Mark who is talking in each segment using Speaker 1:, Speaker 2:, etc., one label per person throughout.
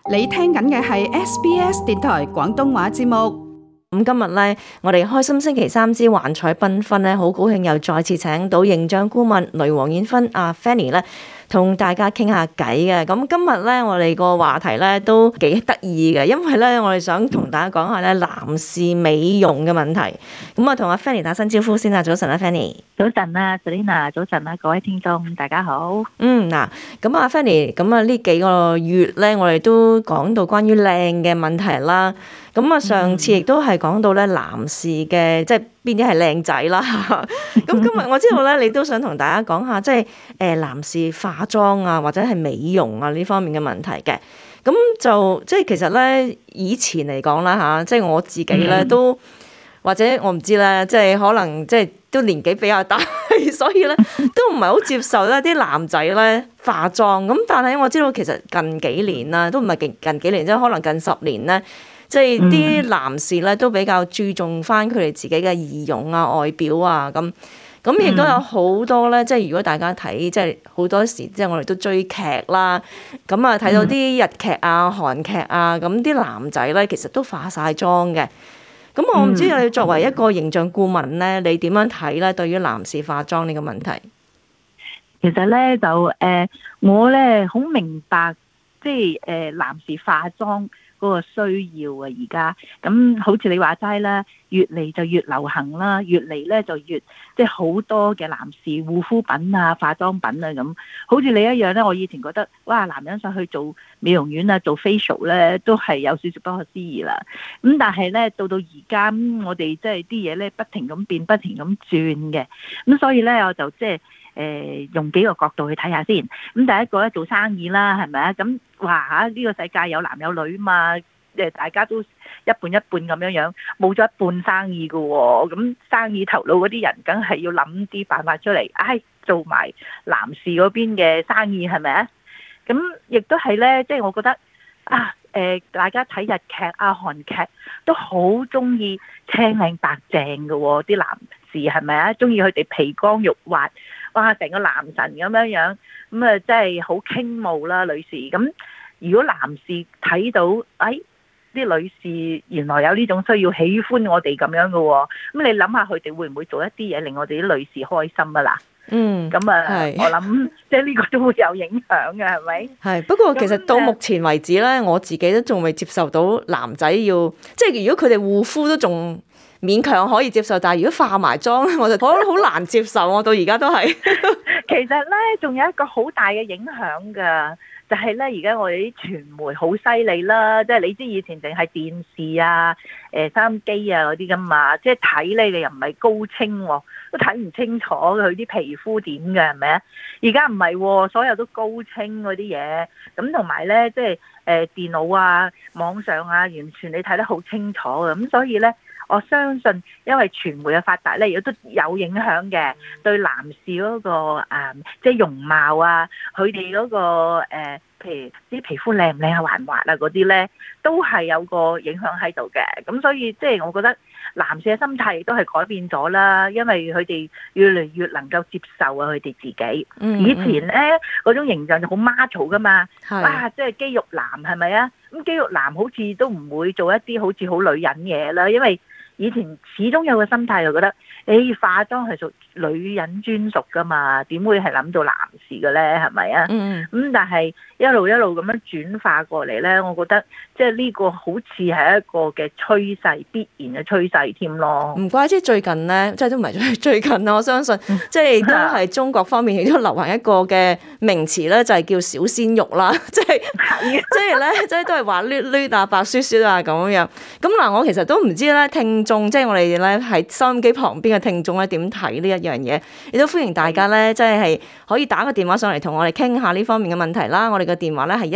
Speaker 1: 你聽緊嘅係 SBS 電台廣東話節目。
Speaker 2: 咁今日咧，我哋開心星期三之幻彩繽紛咧，好高興又再次請到形象顧問雷黃燕芬阿 Fanny 咧，同大家傾下偈嘅。咁今日咧，我哋個話題咧都幾得意嘅，因為咧我哋想同大家講下咧男士美容嘅問題。咁啊，同阿 Fanny 打聲招呼先啊，早晨啊 Fanny。
Speaker 3: 早晨啊 Selina， 早晨啊各位聽眾，大家好。
Speaker 2: 嗱，咁啊 Fanny，咁啊呢幾個月咧，我哋都講到關於靚嘅問題啦。咁啊，上次亦都係講到咧男士嘅即係邊啲係靚仔啦。咁今日我知道咧，你都想同大家講下即係男士化妝啊，或者係美容啊呢方面嘅問題嘅。咁就即係其實咧，以前嚟講啦嚇，即係我自己咧都或者我唔知咧，即係可能即係都年紀比較大，所以咧都唔係好接受咧啲男仔咧化妝。咁但係我知道其實近幾年啦，都唔係近幾年，即係可能近10年咧。即係啲男士咧都比較注重翻佢哋自己嘅儀容啊、外表啊咁亦都有好多咧。即係如果大家睇，即係好多時即係我哋都追劇啦，咁啊睇到啲日劇啊、韓劇啊，咁啲男仔咧其實都化晒妝嘅。咁我唔知你作為一個形象顧問咧，你點樣睇咧？對於男士化妝呢個問題，
Speaker 3: 其實咧就我咧好明白，即係男士化妝嗰個需要啊，而家咁好似你話齋啦，越嚟就越流行啦，越嚟咧就越即係好多嘅男士護膚品啊、化妝品啊咁，好似你一樣咧。我以前覺得哇，男人上去做美容院啊、做 facial 咧，都係有少少不可思議啦。咁但係咧，到而家我哋即係啲嘢咧不停咁變、不停咁轉嘅，咁所以咧我就即係用幾個角度去睇下先。咁第一個咧，做生意啦，係咪啊？咁哇嚇，呢個世界有男有女嘛，大家都一半一半咁樣樣，冇咗一半生意㗎喎。咁生意頭腦嗰啲人，梗係要諗啲辦法出嚟，做埋男士嗰邊嘅生意係咪啊？咁亦都係咧，即係我覺得大家睇日劇啊、韓劇都好中意青靚白淨㗎喎，啲男士係咪啊？中意佢哋皮光肉滑，哇！成個男神咁樣樣，咁啊真係好傾慕啦，女士。咁如果男士睇到，啲女士原來有呢種需要，喜歡我哋咁樣嘅喎，咁你諗下佢哋會唔會做一啲嘢令我哋啲女士開心啊？嗱，咁我諗即係呢個都會有影響嘅，係咪？
Speaker 2: 係，不過其實到目前為止咧，我自己都仲未接受到男仔要，即係如果佢哋護膚都仲勉強可以接受，但係如果化埋妝咧，我就覺得好難接受。我到而家都係。
Speaker 3: 其實咧，仲有一個好大嘅影響㗎。就係咧，而家我哋啲傳媒好犀利啦，即係你知以前淨係電視啊、收音機啊嗰啲㗎嘛，即係睇咧你又唔係高清喎，都睇唔清楚佢啲皮膚點嘅係咪啊？而家唔係喎，所有都高清嗰啲嘢，咁同埋咧即係電腦啊、網上啊，完全你睇得好清楚嘅，咁所以咧。我相信，因為傳媒嘅發達咧，亦都有影響嘅，對男士嗰個即係容貌啊，佢哋嗰個譬如啲皮膚靚唔靚啊、滑唔滑啊嗰啲咧，都係有個影響喺度嘅。咁所以即係我覺得男士嘅心態亦都係改變咗啦，因為佢哋越嚟越能夠接受啊佢哋自己。以前咧嗰種形象就好 macho 噶嘛，哇！即係肌肉男係咪啊？咁肌肉男好似都唔會做一啲好似好女人嘢啦，因為以前始終有個心態就覺得，化妝係屬女人專屬噶嘛，點會係諗到男士嘅咧？係咪啊？咁但係一路一路咁樣轉化過嚟咧，我覺得即係呢個好似係一個嘅趨勢，必然嘅趨勢添咯。
Speaker 2: 唔怪之最近咧，即係都唔係最近啦，我相信即係都係中國方面亦都流行一個嘅名詞咧，就係叫小鮮肉啦，即係咧，即係都係話捋捋啊、白雪雪啊咁樣。咁嗱，我其實都唔知咧，聽眾即係我哋咧喺收音機旁邊嘅聽眾咧點睇呢一樣嘢，亦都歡迎大家咧，即係可以打個電話上嚟同我哋傾下呢方面嘅問題啦。我哋嘅電話咧係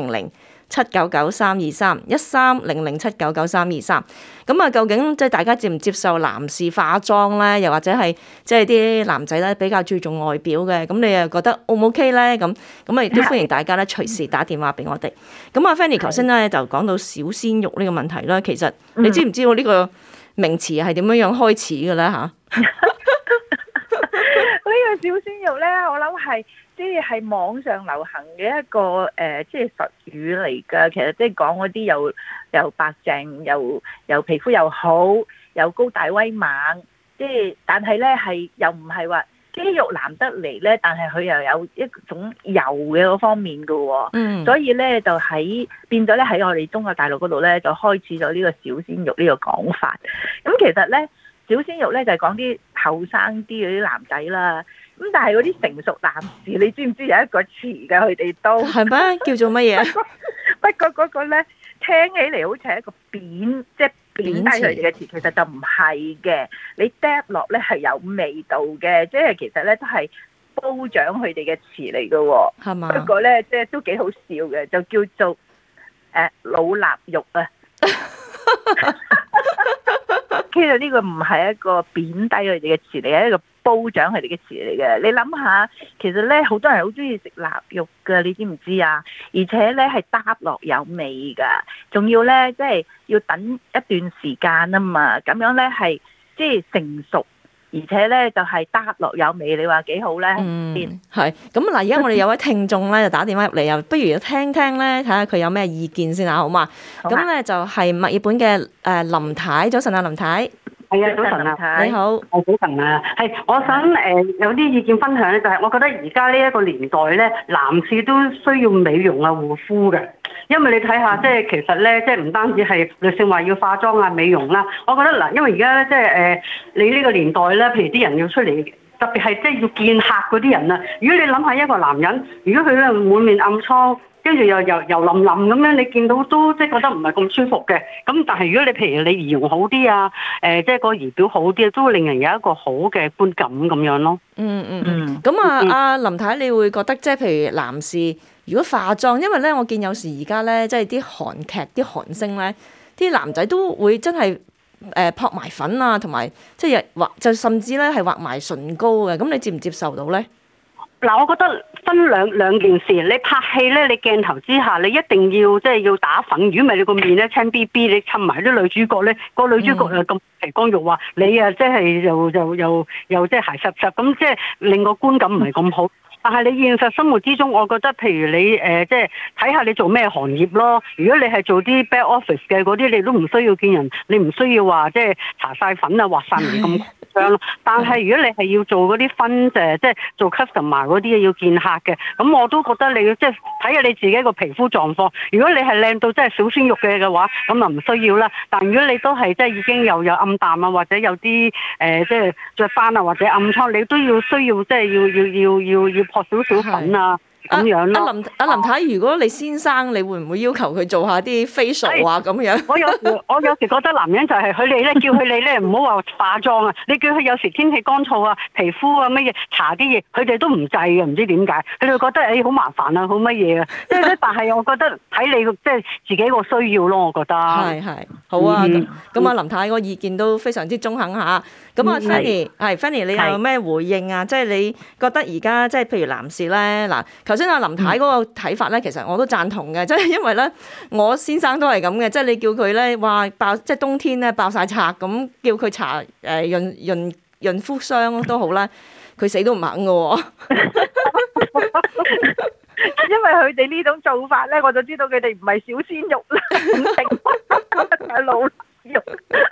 Speaker 2: 1300-799-323，1300-799-323。咁啊，究竟即係大家接唔接受男士化妝咧？又或者係即係啲男仔咧比較注重外表嘅，咁你又覺得 O 唔 OK 咧？咁啊，亦都歡迎大家咧隨時打電話俾我哋。咁啊，Fanny 頭先咧就講到小鮮肉呢個問題啦。其實你知唔知道呢個名詞係點樣開始嘅咧？嚇？
Speaker 3: 呢個小鮮肉咧，我諗係即係網上流行嘅一個即係術語嚟㗎。其實即係講嗰啲又白淨，又皮膚又好，又高大威猛，即係但係咧係又唔係話肌肉男得嚟咧，但係佢又有一種柔嘅嗰方面㗎喎。所以咧就變咗咧喺我哋中國大陸嗰度咧就開始咗呢個小鮮肉呢個講法。咁其實咧小鮮肉咧就係講啲後生啲嗰啲男仔啦。咁但係嗰啲成熟男士，你知唔知有一個詞㗎？佢哋都
Speaker 2: 係咩？叫做乜嘢？
Speaker 3: 不過嗰個咧聽起嚟好似係一個貶，即係貶低佢哋嘅詞，其實就唔係嘅。你嗒落咧係有味道嘅，即係其實咧都係褒獎佢哋嘅詞嚟嘅喎。
Speaker 2: 係嘛？
Speaker 3: 不過咧即係都幾好笑嘅，就叫做老臘肉啊。其實呢個唔係一個貶低佢哋嘅詞嚟，係一個褒獎佢哋嘅詞嚟嘅。你諗下，其實咧好多人好中意食臘肉噶，你知唔知啊？而且咧係嗒落有味噶，仲要咧即係要等一段時間啊嘛。咁樣咧係即係成熟，而且咧就係嗒落有味。你話幾好咧？
Speaker 2: 係咁嗱，而家我哋有位聽眾咧就打電話入嚟，又不如聽聽咧，睇下佢有咩意見先啊，好嘛？咁咧就係墨爾本嘅林太，早晨啊，林太。
Speaker 4: 係啊，早晨啊，
Speaker 2: 你好。
Speaker 4: 早晨啊，係，我想有啲意見分享咧，就係我覺得而家呢一個年代咧，男士都需要美容啊、護膚嘅，因為你睇下，即係其實咧，即係唔單止係女性話要化妝啊、美容啦，我覺得嗱，因為而家咧，即係你呢個年代咧，譬如啲人要出嚟，特別係即係要見客嗰啲人啊，如果你諗下一個男人，如果佢咧滿面暗瘡，跟住又油淋淋咁樣，你見到都即係覺得唔係咁舒服嘅。咁但係如果你譬如你儀容好啲啊，即係個儀表好啲，都會令人有一個好嘅觀感咁樣咯。
Speaker 2: 咁阿林太，你會覺得即係譬如男士如果化妝，因為咧我見有時而家咧即係啲韓劇啲韓星咧，啲男仔都會真係撲埋粉啊，同埋即係畫就甚至咧係畫埋唇膏嘅。咁你接唔接受到咧？
Speaker 4: 嗱，我覺得分兩件事。你拍戲咧，你鏡頭之下，你一定要即係要打粉。如果唔係你個面咧青 B B，你襯埋啲女主角咧，個女主角又咁皮光肉滑，你啊即係又即係鞋濕濕，咁即係令個觀感唔係咁好。但係你現實生活之中，我覺得譬如你即係睇下你做咩行業咯。如果你係做啲 back office 嘅嗰啲，你都唔需要見人，你唔需要話即係搽晒粉啊、畫晒面咁誇張咯。但係如果你係要做嗰啲分即係做 customer 嗰啲要見客嘅，咁我都覺得你要即係睇下你自己個皮膚狀況。如果你係靚到真係小鮮肉嘅話，咁啊唔需要啦。但如果你都係即係已經又有暗淡啊，或者有啲即係雀斑啊，或者暗瘡，你都需要即係要撲少少粉啊咁樣咯。
Speaker 2: 阿林太，如果你先生，你會唔會要求佢做下啲 facial 啊咁樣？
Speaker 4: 我有時覺得男人就係佢哋咧，叫佢哋咧唔好話化妝啊，你叫佢有時天氣乾燥啊、皮膚啊乜嘢搽啲嘢，佢哋都唔制嘅，唔知點解，佢哋覺得好麻煩啊，好乜嘢啊，即係但係我覺得睇你即係自己個需要咯，我覺得。係
Speaker 2: 好啊，咁阿林太個意見都非常之中肯下。咁啊 Fanny，你有咩回應啊？即係你覺得而家即係譬如男士咧，嗱，頭先阿林太嗰個睇法咧，其實我都贊同嘅，即係因為咧，我先生都係咁嘅，即係你叫佢咧話爆，即係冬天咧爆晒拆咁，叫佢搽潤膚霜都好啦，佢死都唔肯嘅喎。
Speaker 3: 因為佢哋呢種做法咧，我就知道佢哋唔係小鮮肉啦，係老肉。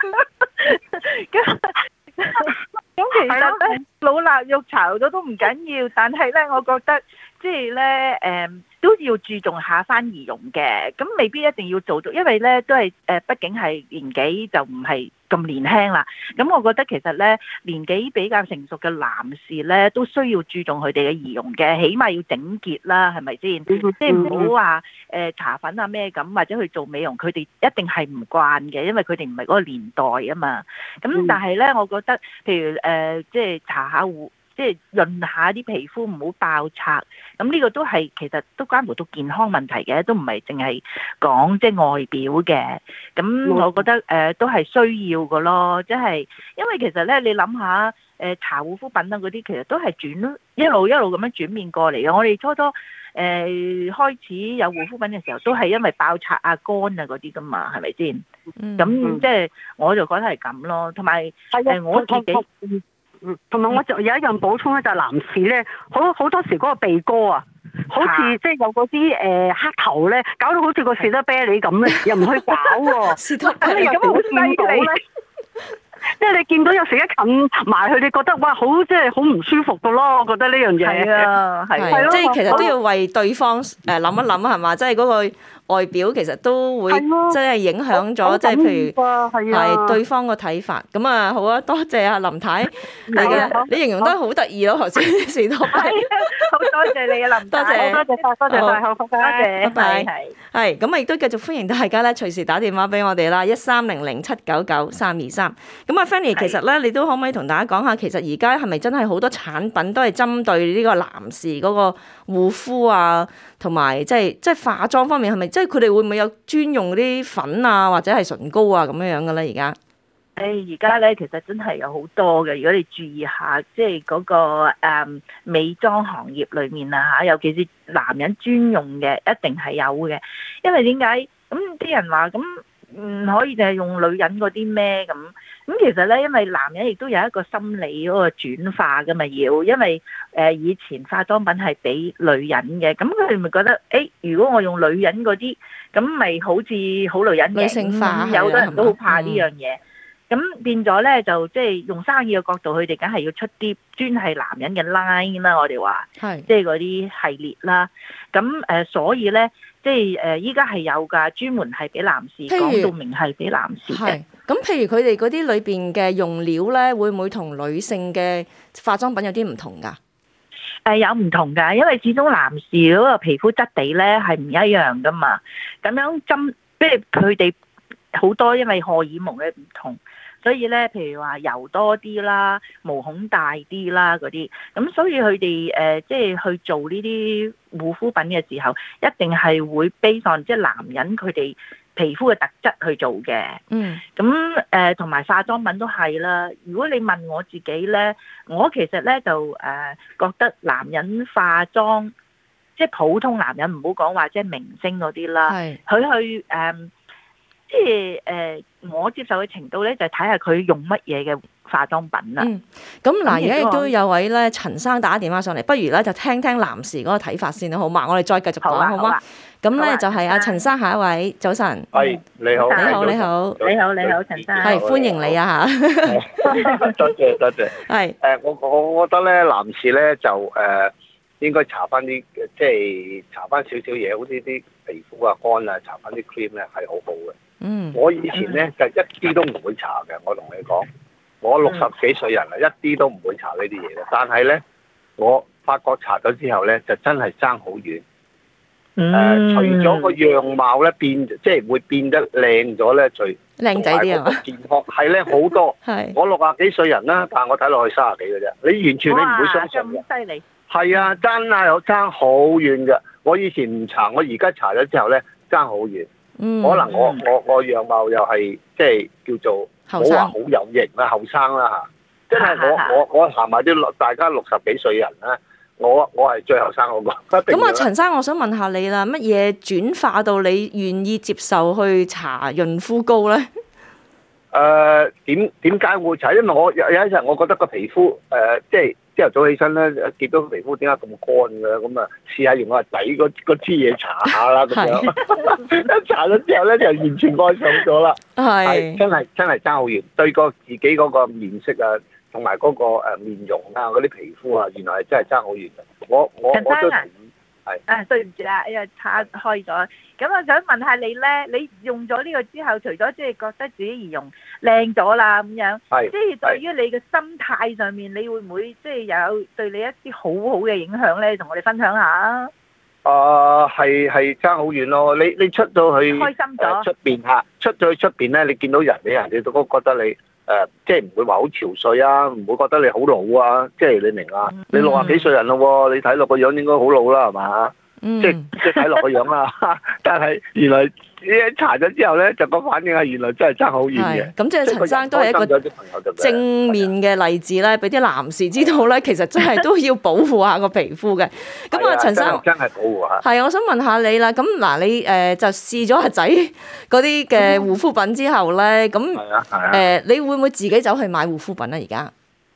Speaker 3: 咁其實咧，老臘肉搽咗都唔緊要，但係咧，我覺得即係咧，都要注重下翻儀容嘅。咁未必一定要做到，因為咧都係畢竟係年紀就唔係咁年輕啦。咁我覺得其實咧，年紀比較成熟嘅男士咧，都需要注重佢哋嘅儀容嘅，起碼要整潔啦，係咪先？即係唔好話搽粉啊咩咁，或者去做美容，佢哋一定係唔慣嘅，因為佢哋唔係嗰個年代啊嘛。咁但係咧，我覺得譬如即係搽下護，即係潤下啲皮膚，唔好爆拆。咁呢個都係其實都關乎到健康問題嘅，都唔係淨係講即係外表嘅。咁我覺得都係需要嘅咯，即係因為其實咧，你諗下搽護膚品啊嗰啲，其實都係一路咁樣轉變過嚟嘅。我哋初開始有護膚品嘅時候，都係因為爆拆啊、乾啊嗰啲噶嘛，係咪先？咁即係我就覺得係咁咯。同埋我自己。
Speaker 4: 同埋我就有一樣補充咧，就係男士咧，好多時嗰個鼻哥啊，好似即係有嗰啲黑頭咧，搞到好似個士多啤梨咁咧，又唔去搞喎。
Speaker 2: 士多啤梨
Speaker 4: 咁好犀利。即係你見到有時一近埋去，你覺得哇，即係好唔舒服噶咯。我覺得呢樣嘢
Speaker 3: 係啊，係
Speaker 2: 咯，即係其實都要為對方諗一諗係嘛，即係嗰個外表其實都會即係影響咗，即係譬如係對方個睇法。咁啊好啊，多謝阿林太，你形容得好得意咯，頭先士多啤梨。
Speaker 3: 好多謝你啊，林太，多謝晒，好，多謝，
Speaker 2: 拜拜。係咁啊，亦都繼續歡迎大家咧，隨時打電話俾我哋啦，1300-799-323。咁啊 Fanny， 其實咧，你都可唔可以同大家講下，其實而家係咪真係好多產品都係針對呢個男士嗰個護膚啊，同埋即係化妝方面係咪即係佢哋會唔會有專用嗰啲粉啊，或者係唇膏啊咁樣嘅咧？而家？
Speaker 3: 而家咧其實真係有好多嘅，如果你注意下，即係嗰個美妝行業裏面啊嚇，尤其是男人專用嘅，一定係有嘅。因為點解？咁啲人話咁唔可以淨係用女人嗰啲咩咁？咁其實咧，因為男人亦都有一個心理嗰個轉化㗎嘛，因為以前化妝品係俾女人嘅，咁佢哋咪覺得如果我用女人嗰啲，咁咪好似好女人嘅，
Speaker 2: 女性化，
Speaker 3: 有好多人都好怕呢樣嘢。咁變咗咧，就即係用生意嘅角度，佢哋梗係要出啲專係男人嘅 line 啦。我哋話，即係嗰啲系列啦。咁所以咧，即係依家係有㗎，專門係俾男士，講到明係俾男士嘅。
Speaker 2: 咁譬如佢哋嗰啲裏邊嘅用料咧，會唔會同女性嘅化妝品有啲唔同㗎？
Speaker 3: 有唔同㗎，因為始終男士嗰個皮膚質地咧係唔一樣㗎嘛。咁樣即係佢哋好多因為荷爾蒙嘅唔同。所以咧，譬如話油多啲啦，毛孔大啲啦嗰啲，咁所以佢哋即係去做呢啲護膚品嘅時候，一定係會 base on 即係男人佢哋皮膚嘅特質去做嘅。咁同埋化妝品都係啦。如果你問我自己咧，我其實咧就覺得男人化妝，即係普通男人，唔好講話即係明星嗰啲啦，佢去即係我接受嘅程度咧，就睇下佢用乜嘢嘅化妝品啦。
Speaker 2: 咁嗱，而家亦都有位咧陳生打電話上嚟，不如咧就聽聽男士嗰個睇法先啦，好嘛？我哋再繼續講，好嗎？咁咧就係阿陳生，下一位，早晨。
Speaker 5: 係，你好。
Speaker 3: 你好，陳生。
Speaker 2: 係，歡迎你啊嚇。
Speaker 5: 多謝。
Speaker 2: 係。
Speaker 5: 我覺得咧，男士咧就應該搽翻啲，即係搽翻少少嘢，好似啲皮膚啊乾啊，搽翻啲 cream 咧係好好嘅。我以前咧就一啲都唔會搽嘅，我同你講，我60幾歲人啦，一啲都唔會搽呢啲嘢嘅。但係咧，我發覺搽咗之後咧，就真係爭好遠。除咗個樣貌咧變，即係會變得靚咗咧，最
Speaker 2: 靚仔啲啊！
Speaker 5: 健康係咧好多。我60幾歲人啦，但係我睇落去30幾嘅啫。你完全你唔會相信嘅。
Speaker 3: 咁犀利！係
Speaker 5: 啊，真係有爭好遠嘅。我以前唔搽，我而家搽咗之後咧，爭好遠。可能我樣貌又係即係叫做冇話好有型啦，後生啦嚇，即係我行埋啲大家60幾歲人咧，我係最後生嗰個。
Speaker 2: 咁啊，陳生，我想問下你啦，乜嘢轉化到你願意接受去搽潤膚膏咧？
Speaker 5: 點解會搽？因為我有一日我覺得個皮膚即係朝頭早起身咧，見到個皮膚點解咁乾嘅？咁啊，試下用我仔嗰支嘢搽下啦，咁樣一搽咗之後咧，就完全愛上咗啦。係真係爭好遠，對個自己嗰個面色啊，同埋嗰個面容啊，嗰啲皮膚啊，原來係真係爭好遠嘅。我都同意。
Speaker 3: 對唔住啦，因為岔開咗。咁我想問下你咧，你用咗呢個之後，除咗即係覺得自己儀容靚咗啦咁樣，即係對於你嘅心態上面，你會唔會即係有對你一啲好好嘅影響咧？同我哋分享下。
Speaker 5: 係爭好遠咯！你出到去
Speaker 3: 開心咗
Speaker 5: 出邊嚇，出咗去出邊咧，你見到人哋都覺得你即係唔會話好憔悴啊，唔會覺得你好老啊，即係你明啊？你60幾歲人咯喎，你睇落個樣應該好老啦，係嘛？即係睇落個樣啦，但係原來你搽咗之後咧，就個反應係原來真係爭好遠嘅。
Speaker 2: 咁即係陳生都係一個正面嘅例子咧，俾啲男士知道咧，其實真係都要保護下個皮膚嘅。咁啊，陳生
Speaker 5: 真係保護下。
Speaker 2: 係，我想問下你啦。咁嗱，你就試咗阿仔嗰啲嘅護膚品之後咧，咁你會唔會自己走去買護膚品啊？而家？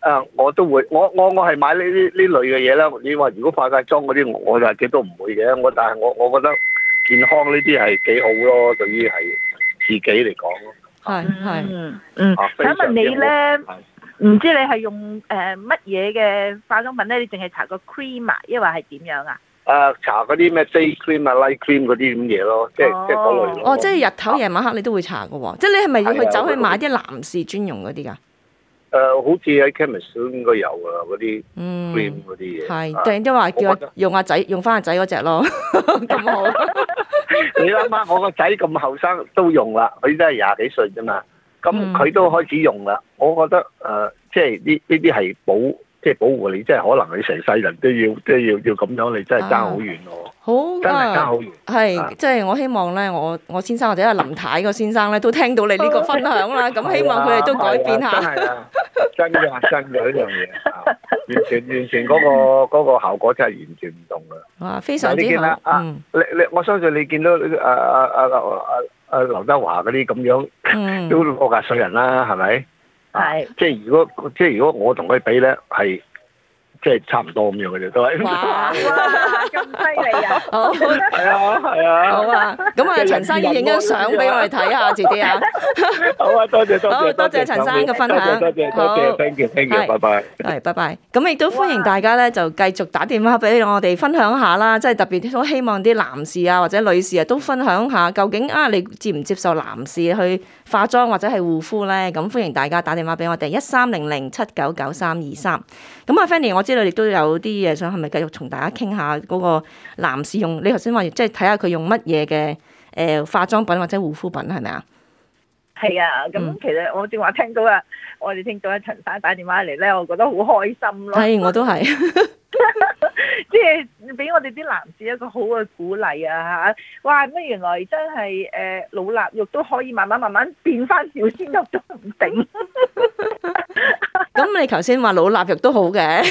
Speaker 5: 我都會，我係買呢類嘅嘢啦。你話如果化妝嗰啲，我就幾都唔會嘅。但係我覺得健康呢啲係幾好咯，對於係自己嚟講咯。
Speaker 3: 想問你咧，唔知你係用乜嘢嘅化妝品咧？你淨係搽個 cream 啊，抑或係點樣啊？
Speaker 5: 搽嗰啲咩 day cream 啊、night cream 嗰啲咁嘢咯，即係嗰類咯。
Speaker 2: 即係日頭夜晚黑你都會搽嘅喎，即係你係咪要去走去買啲男士專用嗰啲㗎？
Speaker 5: 好似喺 chemist 都應該有㗎啦，嗰啲 cream 嗰啲嘢。
Speaker 2: 係，定都話叫我用阿仔用翻阿仔嗰隻咯，咁好。
Speaker 5: 你諗下，我個仔咁後生都用啦，佢真係廿幾歲啫嘛，咁佢都開始用啦。我覺得即係呢啲係保護你，即係可能你成世人都要咁樣，你真係爭好遠咯。好，真係爭好遠。
Speaker 2: 係，即係我希望咧，我先生或者阿林太個先生咧，都聽到你呢個分享啦。咁希望佢哋都改變下。
Speaker 5: 真嘅呢樣嘢，完全嗰個效果真係完全唔同㗎。
Speaker 2: 哇，非常之好。
Speaker 5: 我相信你見到劉德華嗰啲咁樣，都60歲人啦，係咪？係。即係如果我同佢比咧，係。即係差唔多咁樣嘅啫，都係。
Speaker 3: 哇！咁犀利啊！
Speaker 2: 好，係啊。好啊，咁啊，陳生要影張相俾我哋睇下，遲啲啊。
Speaker 5: 好啊，多謝。
Speaker 2: 好，多謝陳生嘅分享。
Speaker 5: 多謝 ，thank you，拜拜。
Speaker 2: 係，拜拜。咁亦都歡迎大家咧，就繼續打電話俾我哋分享下啦。即係特別都希望啲男士啊或者女士啊都分享下，究竟你接唔接受男士去化妝或者係護膚咧？咁歡迎大家打電話俾我哋1300799323。咁啊 Fanny，我知道你都有啲嘢想，係咪繼續同大家傾下嗰個男士用？你頭先話即係睇下佢用乜嘢嘅化妝品或者護膚品係咪啊？
Speaker 3: 係啊，咁其實我正話聽到我哋聽到陳生打電話嚟咧，我覺得好開心咯。
Speaker 2: 係，我都係。
Speaker 3: 即係俾我哋啲男士一個好嘅鼓勵啊嚇！哇，乜原來真係老臘肉都可以慢慢變翻小鮮肉都唔定。
Speaker 2: 咁你頭先話老臘肉都好嘅。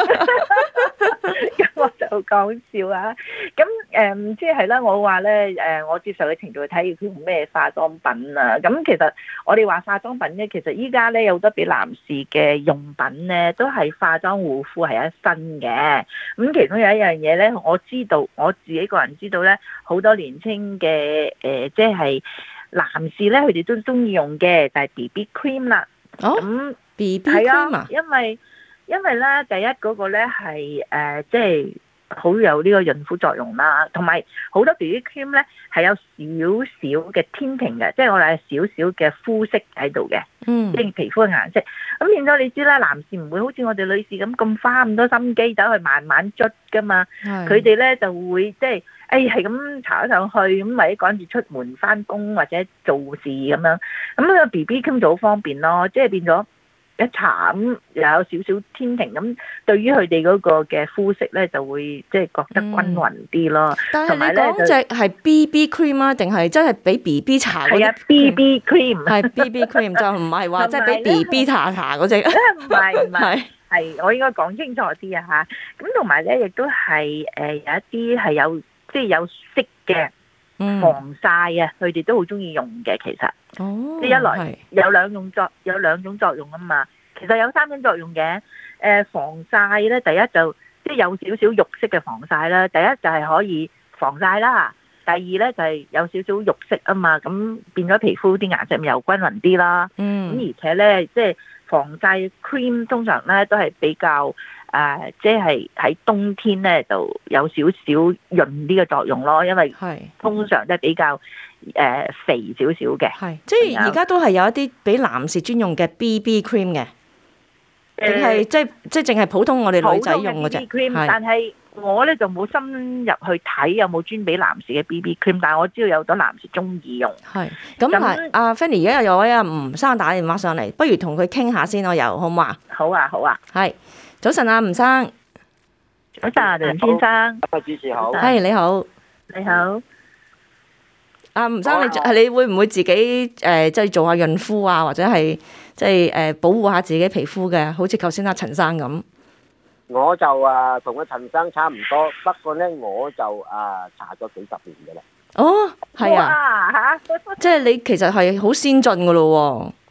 Speaker 3: 咁我就講笑啊！咁即係啦，我話咧我接受嘅程度去睇佢用咩化妝品啊！咁其實我哋話化妝品咧，其實依家咧有好多俾男士嘅用品咧，都係化妝護膚係一身嘅。咁其中有一樣嘢咧，我自己個人知道咧，好多年輕嘅即係男士咧，佢哋都中意用嘅就係 BB cream 啦。咁
Speaker 2: BB cream 啊？
Speaker 3: 因為咧，第一嗰個咧係即係好有呢個潤膚作用啦，同埋好多 BB cream 咧係有少少嘅 tinting 嘅，即係我哋係少少嘅膚色喺度嘅，即係皮膚嘅顏色。咁變咗你知啦，男士唔會好似我哋女士咁花咁多心機走去慢慢捽噶嘛，佢哋咧就會即係係咁搽上去，咁或者趕住出門翻工或者做事咁樣，咁個 BB cream 就好方便咯，即係變咗。一搽咁又有少少天庭咁，對於佢哋嗰個嘅膚色咧就會即係覺得均勻啲咯。
Speaker 2: 但係你講隻係 BB cream 啊，定係真係俾 BB 搽嗰啲？係啊
Speaker 3: ，BB cream
Speaker 2: 係 BB cream 就唔係話即係俾 BB 搽嗰隻。
Speaker 3: 唔係，係我應該講清楚啲啊嚇。咁同埋咧，亦都係有一啲係有即係有色嘅。防曬啊，佢哋都好中意用嘅，其實，即係一來有兩種作用啊嘛，其實有3種作用嘅。防曬咧，第一就即係有少少肉色嘅防曬啦，第一就係可以防曬啦，第二咧就係有少少肉色啊嘛，咁變咗皮膚啲顏色咪又均勻啲啦。咁而且咧，即係防曬 cream 通常咧都係比較。即係喺冬天咧，就有少少潤啲嘅作用咯，因為通常都係比較肥少少嘅。係，
Speaker 2: 即係而家都係有一啲俾男士專用嘅 BB cream 嘅，定係即係淨係普通我哋女仔用嘅啫。
Speaker 3: cream，但係我咧就冇深入去睇有冇專俾男士嘅 BB cream，但係我知道有好多男士中意用。係，
Speaker 2: 咁係阿 Fanny 而家有位阿吳生打電話上嚟，不如同佢傾下先，我又好嘛？
Speaker 3: 好啊，好啊，
Speaker 2: 係。早晨啊，吳生。
Speaker 3: 早晨，梁先生。
Speaker 5: 主持好。
Speaker 2: 係你好。
Speaker 3: 你好。
Speaker 2: 阿吳生，你會唔會自己即係做下潤膚啊，或者係即係保護下自己皮膚嘅？好似頭先阿陳生咁。
Speaker 6: 我就同阿陳生差唔多，不過咧我就搽咗幾10年嘅啦。
Speaker 2: 哦，係啊。即係你其實係好先進噶咯喎。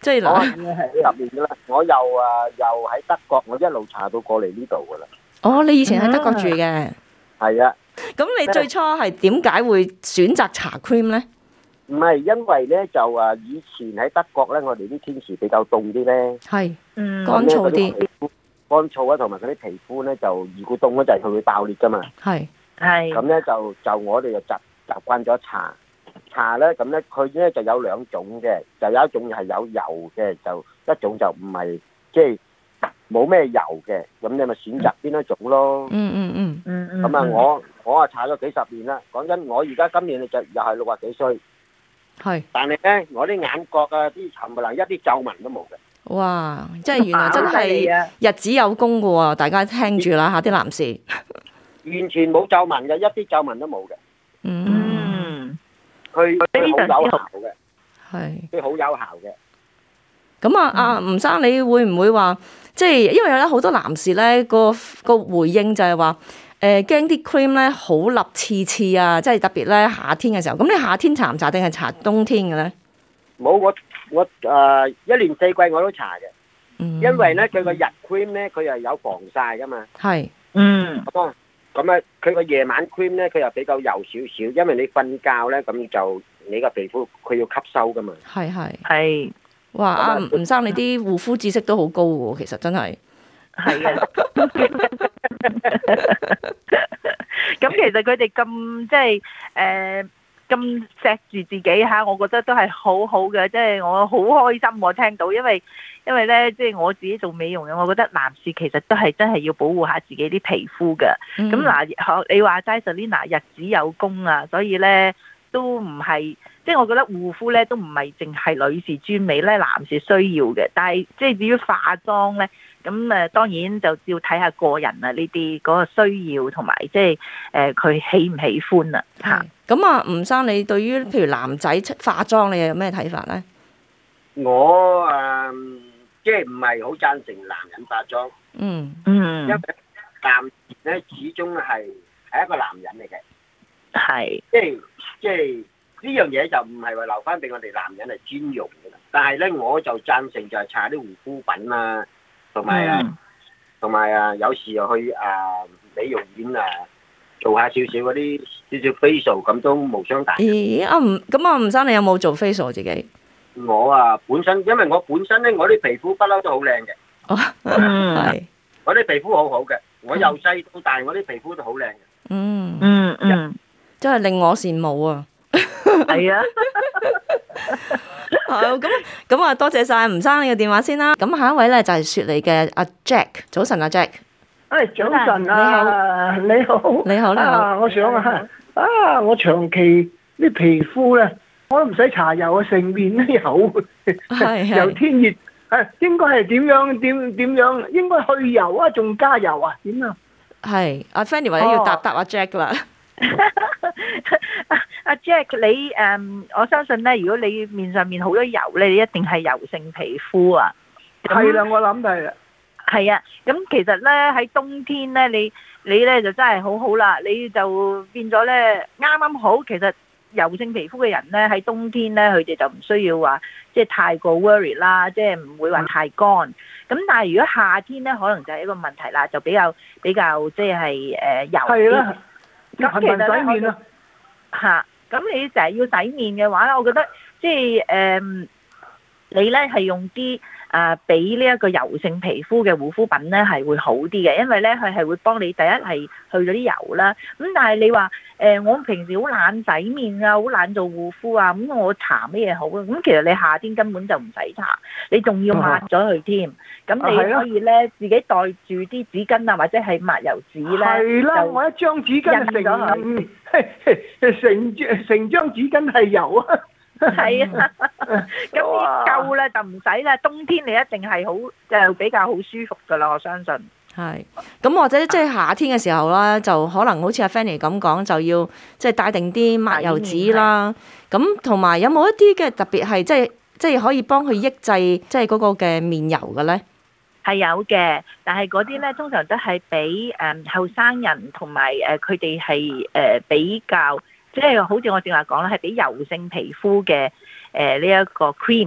Speaker 2: 即係
Speaker 6: 我
Speaker 2: 嗱，
Speaker 6: 係入面噶啦，我又喺德國，我一路搽到過嚟呢度噶啦。
Speaker 2: 哦，你以前喺德國住嘅，
Speaker 6: 係啊，
Speaker 2: 咁你最初係點解會選擇搽 cream 咧？
Speaker 6: 唔係因為咧就以前喺德國咧，我哋啲天時比較凍啲咧，
Speaker 2: 係
Speaker 3: 嗯，
Speaker 2: 乾燥啲，
Speaker 6: 乾燥啊，同埋嗰啲皮膚咧就如果凍嗰陣佢會爆裂噶嘛。
Speaker 2: 係
Speaker 3: 係
Speaker 6: 咁咧就我哋就習慣咗搽咧，咁咧佢咧就有兩種嘅，就有一種係有油嘅，就一種就唔係即係冇咩油嘅，咁你咪選擇邊一種咯。
Speaker 2: 嗯。
Speaker 6: 咁啊，我搽咗幾十年啦，講真，我而家今年就又係60幾歲，
Speaker 2: 係，
Speaker 6: 但係咧我啲眼角啊啲冚唪唥一啲皺紋都冇嘅。
Speaker 2: 哇！即係原來真
Speaker 3: 好犀利啊
Speaker 2: 係日子有功嘅喎，大家聽住啦嚇，啲男士。
Speaker 6: 完全冇皺紋嘅，一啲皺紋都冇嘅。
Speaker 3: 嗯，
Speaker 6: 佢好有
Speaker 3: 非常之好
Speaker 6: 效嘅，
Speaker 2: 係。
Speaker 6: 佢好有效嘅。
Speaker 2: 咁啊，吳生，你會唔會話，即係因為有好多男士咧個回應就係話，驚啲 cream 咧好立刺刺啊，即係特別咧夏天嘅時候。咁你夏天搽唔搽定係搽冬天嘅咧？
Speaker 6: 冇，我一年四季我都搽嘅，因為咧佢個日 cream 咧佢又有防曬噶嘛。
Speaker 2: 係。
Speaker 6: 咁啊，佢個夜晚 cream 咧佢又比較油少少，因為你瞓覺咧咁就你個皮膚佢要吸收噶嘛。
Speaker 3: 係
Speaker 2: 哇！吳生你啲護膚知識都好高喎，其實真係。
Speaker 3: 係啊。咁其實佢哋咁即係咁錫住自己嚇，我覺得都係好好嘅，即係我好開心我聽到，因為咧即係我自己做美容嘅，我覺得男士其實都係真係要保護下自己啲皮膚嘅。咁嗱，你話齋 Selina 日子有功啊，所以咧都唔係。即係我覺得護膚咧都唔係淨係女士專美咧，男士需要嘅。但係即係至於化妝咧，咁當然就要睇下個人啊呢啲嗰個需要同埋即係佢喜唔喜歡啊嚇。
Speaker 2: 咁啊，吳生你對於譬如男仔化妝你有咩睇法咧？
Speaker 6: 我即係唔係好贊成男人化妝。因為男人咧始終係一個男人嚟嘅。
Speaker 3: 係。
Speaker 6: 即係。呢樣嘢就唔係話留翻俾我哋男人嚟專用嘅啦，但係咧我就贊成就係搽啲護膚品啊，同埋有時又去美容院做下少少嗰啲少少 facial 咁都無傷大雅。
Speaker 2: 咁吳生你有冇做 facial 自己？
Speaker 6: 我本身因為我本身咧我啲皮膚不嬲都好靚嘅。
Speaker 2: 係。
Speaker 6: 我啲皮膚好好嘅，我由細到大我啲皮膚都好靚嘅。
Speaker 2: 真係令我羨慕啊！
Speaker 3: 係啊，
Speaker 2: 好咁啊，多謝晒吳生你嘅電話先啦。咁下一位咧就係雪梨嘅阿 Jack， 早晨啊 Jack。
Speaker 7: 早晨啊，你好。
Speaker 2: 你好。
Speaker 7: 我想我長期啲皮膚咧，我都唔使搽油啊，成面都油，由天熱，應該係點樣？應該去油啊，仲加油啊？點啊？
Speaker 2: 係阿 Fanny 或者要答阿 Jack 啦。
Speaker 3: 阿 Jack， 你我相信咧，如果你面上面好多油咧，你一定係油性皮膚啊。
Speaker 7: 係啦，我諗係啦。
Speaker 3: 係啊，咁其實咧喺冬天咧，你咧就真係好好啦，你就變咗咧啱啱好。其實油性皮膚嘅人咧喺冬天咧，佢哋就唔需要話即係太過 worry 啦，即係唔會話太乾。咁但係如果夏天咧，可能就係一個問題啦，就比較即係油啲。
Speaker 7: 係啦。
Speaker 3: 咁其實洗面啊，咁你成日要洗面嘅話咧，我覺得即係你咧係用啲俾呢一個油性皮膚嘅護膚品咧係會好啲嘅，因為咧佢係會幫你第一係去咗啲油啦。咁但係你話我平時好懶洗面啊，好懶做護膚啊，咁我搽乜嘢好啊？咁其實你夏天根本就唔使搽，你仲要抹咗佢添。咁你可以咧自己袋住啲紙巾啊，或者係抹油紙咧。
Speaker 7: 係啦，我一張紙巾成張紙巾係油啊！
Speaker 3: 係啊，咁夠啦就唔使啦。冬天你一定係好就比較好舒服噶啦，我相信。
Speaker 2: 係，咁或者即係夏天嘅時候啦，就可能好似阿 Fanny 咁講，就要即係帶定啲抹油紙啦。咁同埋有冇一啲嘅特別係即係可以幫佢抑制即係嗰個嘅面油嘅咧？
Speaker 3: 係有嘅，但係嗰啲咧通常都係俾後生人同埋佢哋係比較。即係好似我正話講啦，係俾油性皮膚嘅呢一個 cream，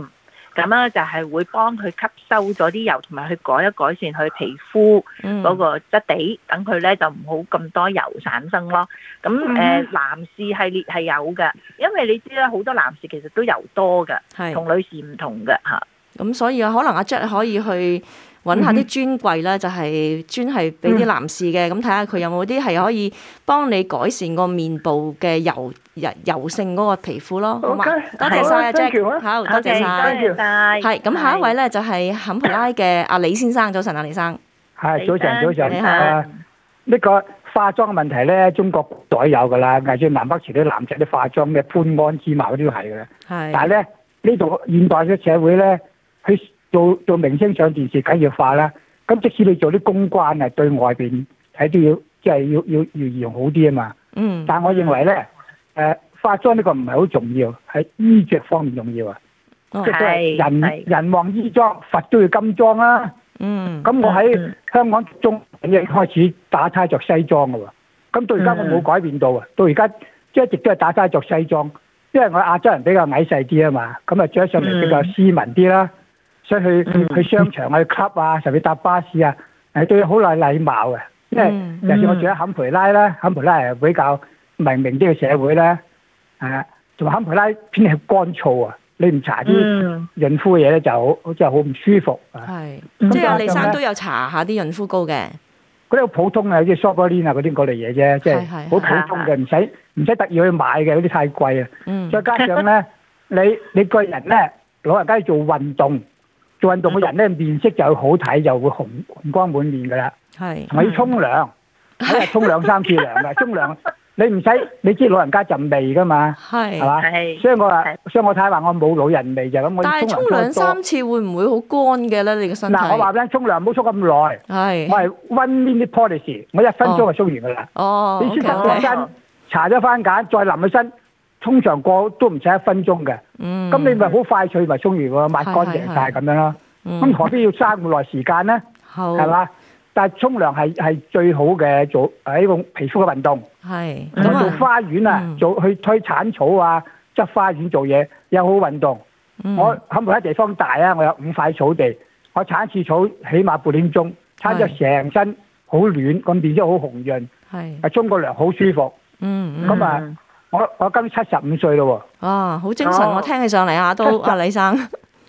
Speaker 3: 咁咧就係會幫佢吸收咗啲油，同埋去改善佢皮膚嗰個質地，等佢咧就唔好咁多油產生咯。咁男士系列係有嘅，因為你知啦，好多男士其實都油多嘅，同女士唔同嘅嚇。
Speaker 2: 咁所以可能阿 Jack 可以去揾下啲專櫃咧，就係專係俾啲男士嘅，咁睇下佢有冇啲係可以幫你改善個面部嘅油性嗰個皮膚咯。好嘛，多謝晒阿 Jack， 好，多謝晒。係咁，下一位咧就係坎培拉嘅阿李先生，早晨啊，李生。
Speaker 8: 係早晨。你好。呢個化妝嘅問題咧，中國古代有噶啦，甚至南北朝啲男仔啲化妝咩潘安之貌嗰啲都係嘅。係。但係咧呢度現代嘅社會咧，去做明星上電視梗要化啦。咁即使你做啲公關啊，對外邊睇都要即係要儀容好啲啊嘛。嗯。但係我認為咧，化妝呢個唔係好重要，係衣着方面重要啊。即係人望衣裝，佛都要金裝啦。嗯。咁我喺香港中已經開始打呔着西裝嘅喎。咁到而家我冇改變到啊。到而家即係一直都係打呔着西裝，因為我亞洲人比較矮細啲啊嘛，咁啊着上嚟比較斯文啲啦。所以去商場去 club 啊，甚至搭巴士啊，都要好有禮貌嘅。因為尤其我住喺坎培拉啦，坎培拉係比較文明啲嘅社會咧，同埋坎培拉偏係乾燥啊，你唔搽啲潤膚嘢咧就好似係好唔舒服啊。係，
Speaker 2: 即係阿李生都有搽下啲潤膚膏嘅。
Speaker 8: 嗰啲好普通啊，好似 Sobrolin 啊嗰啲類嘢啫，即係好普通嘅，唔使特意去買嘅，嗰啲太貴啊。再加上咧，你個人咧老人家要做運動嘅人咧，面色就會好睇，就會紅光滿面噶啦。係，同埋要沖涼，一日沖2-3次涼嘅。沖涼你唔使，你知老人家陣味噶嘛？係嘛？所以我太話我冇老人味就咁。
Speaker 2: 但係沖2-3次會唔會好乾嘅咧？你個身體？
Speaker 8: 嗱，我話俾你，沖涼唔好沖咁耐。係，我係 1 minute policy， 我1分鐘就沖完噶啦。哦，你先擦咗身，搽咗番梘，再淋起身。通常過都唔使1分鐘嘅，咁你咪好快脆咪沖完喎，抹乾淨晒咁樣咯。咁何必要嘥咁耐時間咧？係嘛？但係沖涼係最好嘅做呢個皮膚嘅運動。係咁做花園啊，去推剷草啊，執花園做嘢有好運動。我坎培拉地方大啊，我有5塊草地，我剷一次草起碼半點鐘，剷咗成身好暖，咁變咗好紅潤。係沖個涼好舒服。咁啊〜我今75歲咯喎！
Speaker 2: 啊，好精神！我聽起上嚟啊，都阿李生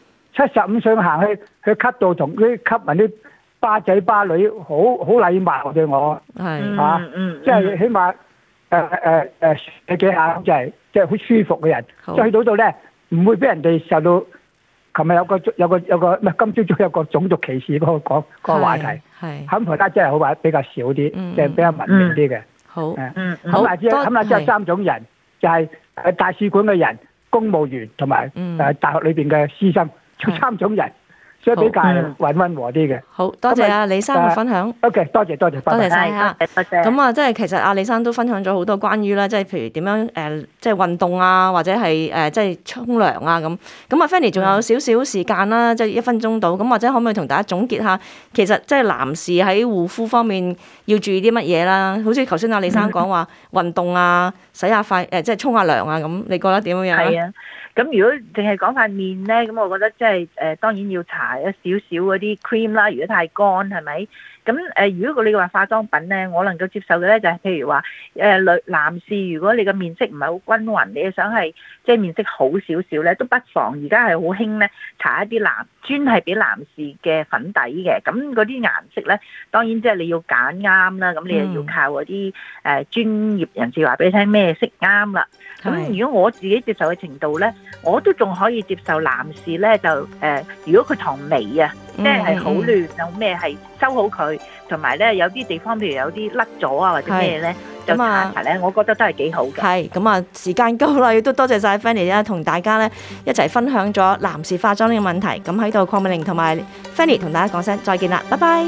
Speaker 8: 75歲行去吸到同啲吸引啲巴仔巴女，好禮貌對我係嚇，即係起碼你幾下就係即係好舒服嘅人，即係去到度咧唔會俾人哋受到。琴日有個唔係今朝早有個種族歧視嗰個話題，係坎培拉真係好話比較少啲，即係比較文明啲嘅。好，坎培拉之後有3種人，就係大使館嘅人、公務員同埋大學裏邊嘅師生，3種人，所以比較溫和啲嘅。好多謝阿李生嘅分享。OK， 多謝晒嚇。
Speaker 2: 咁啊，即係其實阿李生都分享咗好多關於咧，即係譬如點樣即係運動啊，或者係即係沖涼啊咁。咁啊 Fanny 仲有少少時間啦，即係1分鐘到。咁或者可唔可以同大家總結下，其實即係男士喺護膚方面要注意啲乜嘢啦？好似頭先阿李生講話運動啊、洗下塊即係沖下涼啊咁，你覺得點樣啊？係啊。
Speaker 3: 咁如果淨係講塊面咧，咁我覺得即係當然要搽一少少嗰啲 cream 啦。如果太乾係咪？咁如果你話化妝品咧，我能夠接受嘅咧就係譬如話男士，如果你個面色唔係好均勻，你想係即係面色好少少咧，都不妨而家係好興咧搽一啲專係俾男士嘅粉底嘅。咁嗰啲顏色咧，當然即係你要揀啱啦。咁你又要靠嗰啲專業人士話俾你聽咩色啱啦。咁如果我自己接受嘅程度咧，我都仲可以接受男士咧就如果佢堂眉啊，即係好亂有咩係修好佢，同埋咧有啲地方譬如有啲甩咗啊或者咩咧，就搽搽咧，我覺得都係幾好嘅。係咁啊，時間夠啦，亦都多謝晒 Fanny 咧，同大家咧一齊分享咗男士化妝呢個問題。咁喺度鄺美玲同埋 Fanny 同大家講聲再見啦，拜拜。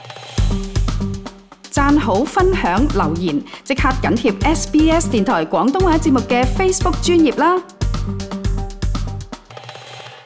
Speaker 1: 讚好、分享、留言，即刻緊貼SBS 電台廣東話節目嘅 Facebook 專頁啦！